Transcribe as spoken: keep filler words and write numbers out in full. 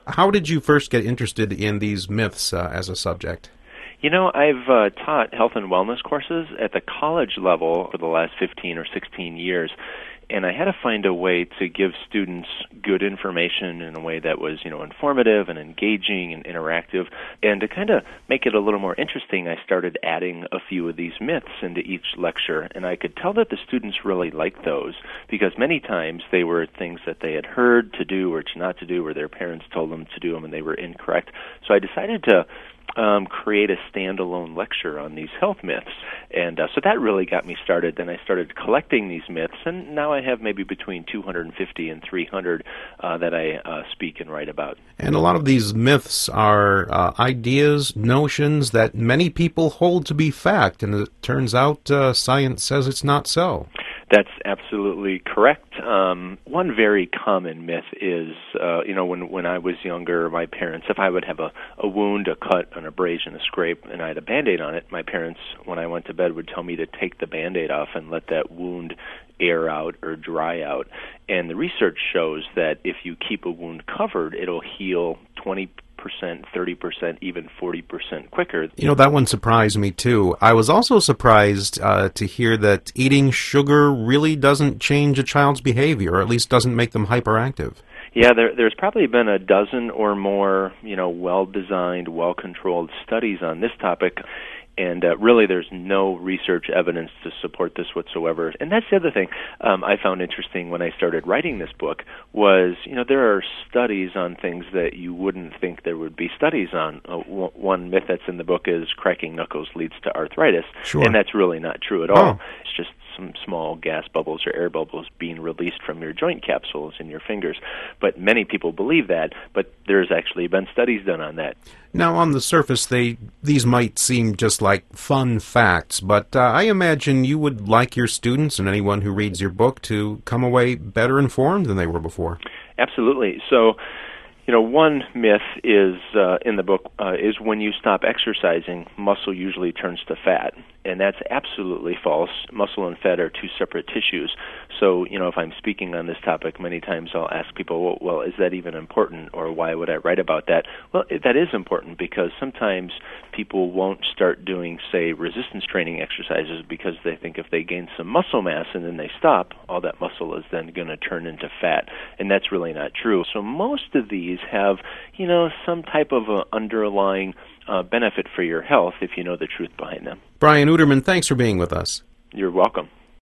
How did you first get interested in these myths uh, as a subject? You know, I've uh, taught health and wellness courses at the college level for the last fifteen or sixteen years, and I had to find a way to give students good information in a way that was, you know, informative and engaging and interactive. And to kind of make it a little more interesting, I started adding a few of these myths into each lecture, and I could tell that the students really liked those because many times they were things that they had heard to do or to not to do, or their parents told them to do them and they were incorrect. So I decided to Um, create a standalone lecture on these health myths. And uh, so that really got me started. Then I started collecting these myths, and now I have maybe between two hundred fifty and three hundred uh, that I uh, speak and write about. And a lot of these myths are uh, ideas, notions that many people hold to be fact, and it turns out uh, science says it's not so. That's absolutely correct. Um, one very common myth is, uh, you know, when, when I was younger, my parents, if I would have a, a wound, a cut, an abrasion, a scrape, and I had a Band-Aid on it, my parents, when I went to bed, would tell me to take the Band-Aid off and let that wound air out or dry out. And the research shows that if you keep a wound covered, it'll heal twenty percent, thirty percent, even forty percent quicker. You know, that one surprised me, too. I was also surprised uh, to hear that eating sugar really doesn't change a child's behavior, or at least doesn't make them hyperactive. Yeah, there, there's probably been a dozen or more, you know, well-designed, well-controlled studies on this topic. And uh, really, there's no research evidence to support this whatsoever. And that's the other thing um, I found interesting when I started writing this book was, you know, there are studies on things that you wouldn't think there would be studies on. Uh, w- one myth that's in the book is cracking knuckles leads to arthritis. Sure. And that's really not true at all. Oh. It's just some small gas bubbles or air bubbles being released from your joint capsules in your fingers. But many people believe that, but there's actually been studies done on that. Now, on the surface, they these might seem just like fun facts, but uh, I imagine you would like your students and anyone who reads your book to come away better informed than they were before. Absolutely. So, you know, one myth is uh, in the book uh, is when you stop exercising, muscle usually turns to fat. And that's absolutely false. Muscle and fat are two separate tissues. So, you know, if I'm speaking on this topic, many times I'll ask people, well, well, is that even important, or why would I write about that? Well, it, that is important because sometimes people won't start doing, say, resistance training exercises because they think if they gain some muscle mass and then they stop, all that muscle is then going to turn into fat. And that's really not true. So most of these have, you know, some type of a underlying uh, benefit for your health if you know the truth behind them. Brian Uterman, thanks for being with us. You're welcome.